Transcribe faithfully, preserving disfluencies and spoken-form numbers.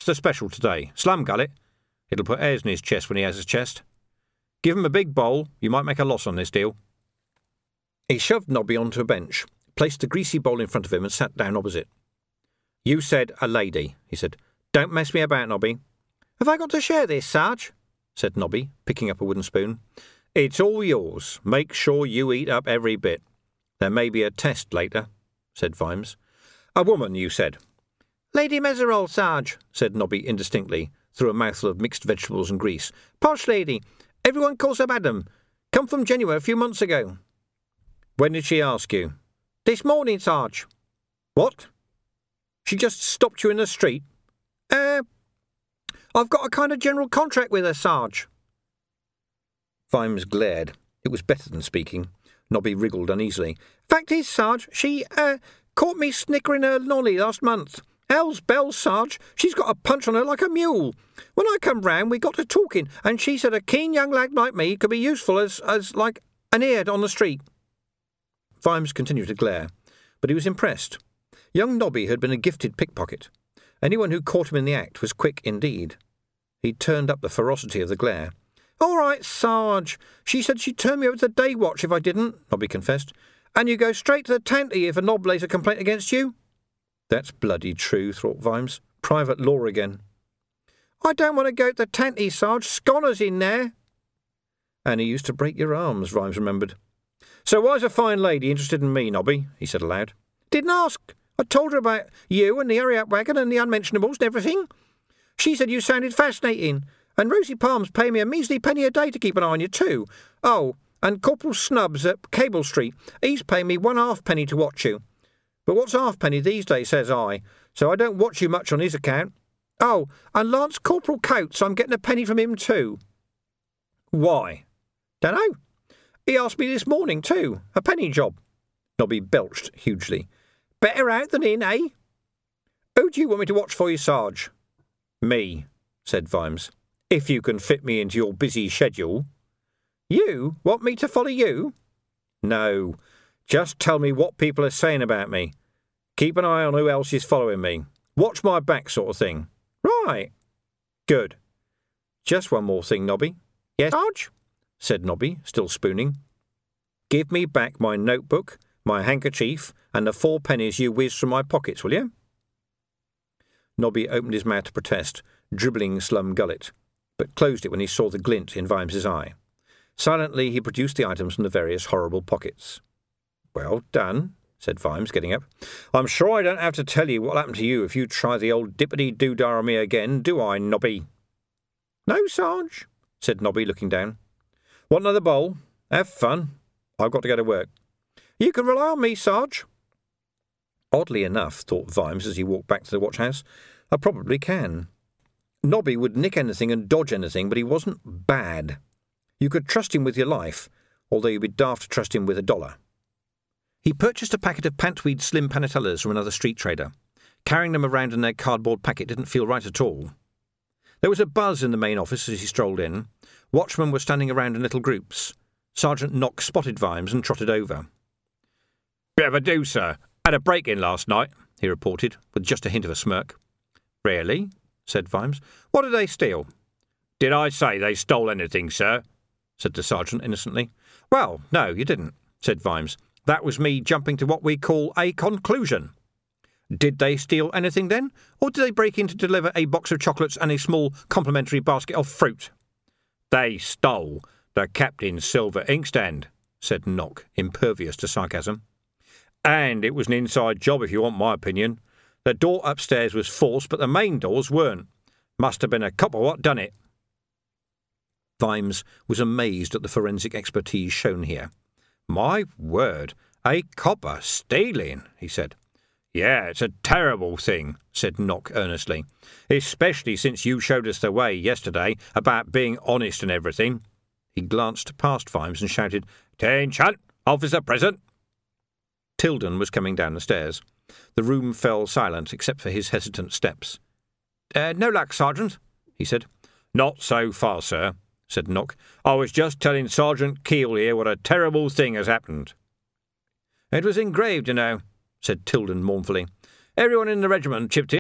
the special today? Slum gullet? It'll put airs in his chest when he has his chest. Give him a big bowl. You might make a loss on this deal. He shoved Nobby onto a bench, placed the greasy bowl in front of him and sat down opposite. You said a lady, he said. Don't mess me about, Nobby. Have I got to share this, Sarge? Said Nobby, picking up a wooden spoon. It's all yours. Make sure you eat up every bit. There may be a test later, said Vimes. A woman, you said. Lady Meserole, Sarge, said Nobby indistinctly, through a mouthful of mixed vegetables and grease. Posh lady. Everyone calls her Madam. Come from Genoa a few months ago. When did she ask you? This morning, Sarge. What? She just stopped you in the street? Uh, I've got a kind of general contract with her, Sarge. Vimes glared. It was better than speaking. Nobby wriggled uneasily. Fact is, Sarge, she, uh, caught me snickering her nolly last month. Hell's bells, Sarge. She's got a punch on her like a mule. When I come round, we got to talking, and she said a keen young lad like me could be useful as, as like, an ear on the street. Vimes continued to glare, but he was impressed. Young Nobby had been a gifted pickpocket. Anyone who caught him in the act was quick indeed. He turned up the ferocity of the glare. All right, Sarge. She said she'd turn me over to the day watch if I didn't, Nobby confessed. And you go straight to the tanty if a knob lays a complaint against you. That's bloody true, thought Vimes. Private law again. I don't want to go to the tanty, Sarge. Sconner's in there. And he used to break your arms, Vimes remembered. So why's a fine lady interested in me, Nobby? He said aloud. Didn't ask. I told her about you and the hurry-up wagon and the unmentionables and everything. She said you sounded fascinating, and Rosie Palms pay me a measly penny a day to keep an eye on you too. Oh, and Corporal Snubs at Cable Street, he's paying me one halfpenny to watch you. But what's halfpenny these days, says I, so I don't watch you much on his account. Oh, and Lance Corporal Coates, I'm getting a penny from him too. Why? Dunno. He asked me this morning too, a penny job. Nobby belched hugely. Better out than in, eh? Who do you want me to watch for you, Sarge? Me, said Vimes. If you can fit me into your busy schedule. You want me to follow you? No, just tell me what people are saying about me. Keep an eye on who else is following me. Watch my back sort of thing. Right. Good. Just one more thing, Nobby. Yes, Sarge? Said Nobby, still spooning. Give me back my notebook, my handkerchief, and the four pennies you whizzed from my pockets, will you? Nobby opened his mouth to protest, dribbling Slum Gullet, but closed it when he saw the glint in Vimes's eye. Silently he produced the items from the various horrible pockets. Well done, said Vimes, getting up. I'm sure I don't have to tell you what'll happen to you if you try the old dippity-doo-dah on me again, do I, Nobby? No, Sarge, said Nobby, looking down. Want another bowl? Have fun. I've got to go to work. You can rely on me, Sarge. Oddly enough, thought Vimes as he walked back to the watch-house, I probably can. Nobby would nick anything and dodge anything, but he wasn't bad. You could trust him with your life, although you'd be daft to trust him with a dollar. He purchased a packet of Pantweed Slim Panatellas from another street trader. Carrying them around in their cardboard packet didn't feel right at all. There was a buzz in the main office as he strolled in. Watchmen were standing around in little groups. Sergeant Knock spotted Vimes and trotted over. Bit of a do, sir. Had a break-in last night, he reported, with just a hint of a smirk. Really? Said Vimes. What did they steal? Did I say they stole anything, sir? Said the sergeant innocently. Well, no, you didn't, said Vimes. That was me jumping to what we call a conclusion. Did they steal anything then, or did they break in to deliver a box of chocolates and a small complimentary basket of fruit? They stole the captain's silver inkstand, said Knock, impervious to sarcasm. And it was an inside job, if you want my opinion. The door upstairs was forced, but the main doors weren't. Must have been a copper what done it. Vimes was amazed at the forensic expertise shown here. My word, a copper stealing, he said. Yeah, it's a terrible thing, said Knock earnestly, especially since you showed us the way yesterday about being honest and everything. He glanced past Vimes and shouted, "Attention, officer present!" Tilden was coming down the stairs. The room fell silent except for his hesitant steps. Uh, no luck, Sergeant, he said. Not so far, sir, said Knock. I was just telling Sergeant Keel here what a terrible thing has happened. It was engraved, you know, said Tilden mournfully. Everyone in the regiment chipped in.